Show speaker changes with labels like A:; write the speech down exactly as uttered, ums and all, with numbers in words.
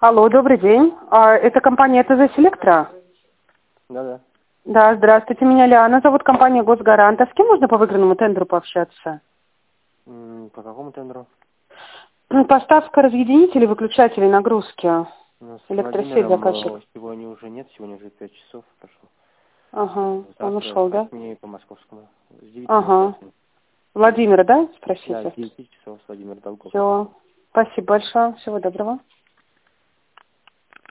A: Алло, добрый день. А, это компания ТЗ Селектра?
B: Да-да.
A: Да, здравствуйте, меня Лиана зовут, компания Госгарант. А с кем можно по выигранному тендеру пообщаться?
B: М, По какому тендеру?
A: М, Поставка разъединителей, выключателей, нагрузки.
B: Ну, с
A: Электросеть
B: Владимиром
A: заказчик.
B: э, сегодня уже нет, сегодня уже пять часов прошло.
A: Ага, он
B: Завтра
A: ушел,
B: с
A: да?
B: восьми по московскому. С девяти до
A: Ага.
B: восьми.
A: Владимира, да,
B: Да, с
A: спросите?
B: девяти часов с Владимир Долгов.
A: Все. Спасибо большое. Всего доброго.